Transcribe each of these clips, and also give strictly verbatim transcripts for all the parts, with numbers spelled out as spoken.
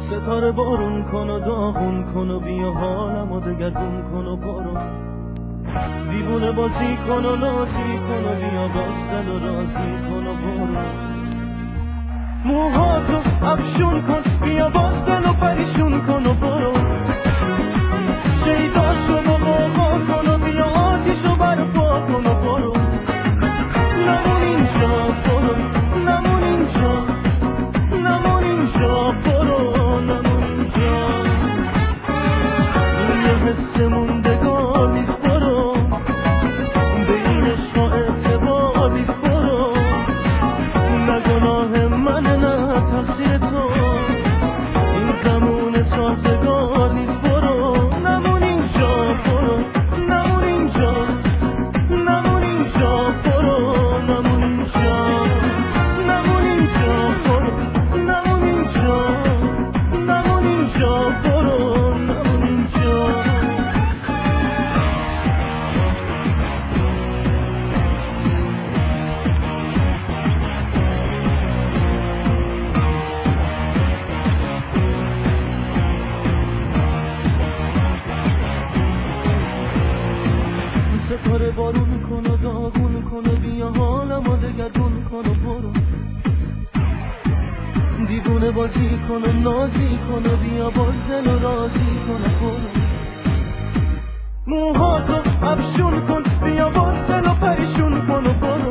ستاره بارون کن و داغون کن و بیا حالمو دگرگون کن و برو دیوونه بازی کن و نازی کن و بیا باز دل و رازی کن و برو موهاتو افشون کن بیا باز دل و پریشون کن و برو شیداشو مقاقا کن و بیا آتیشو برپا کن و برو نمون اینجا برو نمون اینجا نمون اینجا برو نمون اینجا این یه حس موندگار نیست برو به این عشق و اعتبار نیست برو نه گناه منه نه تقصیر تو این زمون سازگار نیست برو نمون اینجا برو نمون اینجا نمون اینجا برو نمون اینجا نمون اینجا برو نمون اینجا نمون اینجا برو نمون اینجا ستاره بارون کن و داغون کن و بیا حالمو دگرگون کن و برو دیوونه بازی کن و نازی کن و بیا باز دل و رازی کن و برو موهاتو افشون کن بیا باز دل و پریشون کن و برو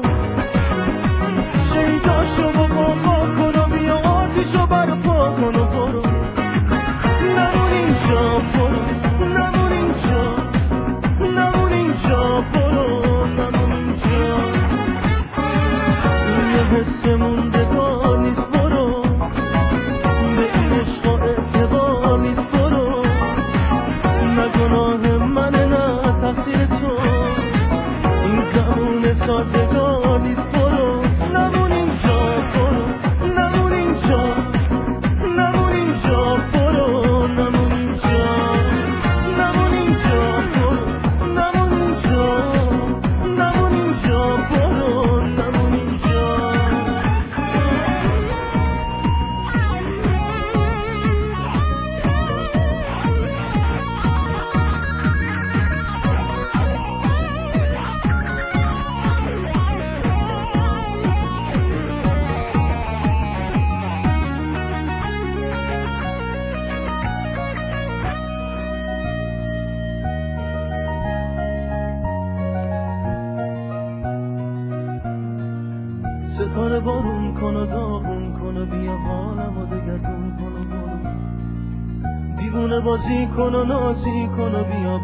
شیداشو مقاقا کن و بیا آتیشو برپا کن و برو نمون اینجا برو نمون اینجا نمون اینجا برو نمون اینجا این یه حس موندگار نیست برو به این عشق و اعتبار نیست برو نه گناه منه نه تقصیر تو این زمون سازگار نیست برو نمون اینجا برو نمون اینجا نمون اینجا برو نمون اینجا نمون اینجا برو نمون اینجا نمون اینجا برو نمون اینجا ستاره بارون کن و داغون کن و بیا حالمو دگرگون کن و برو دیوونه بازی کن و نازی کن و بیا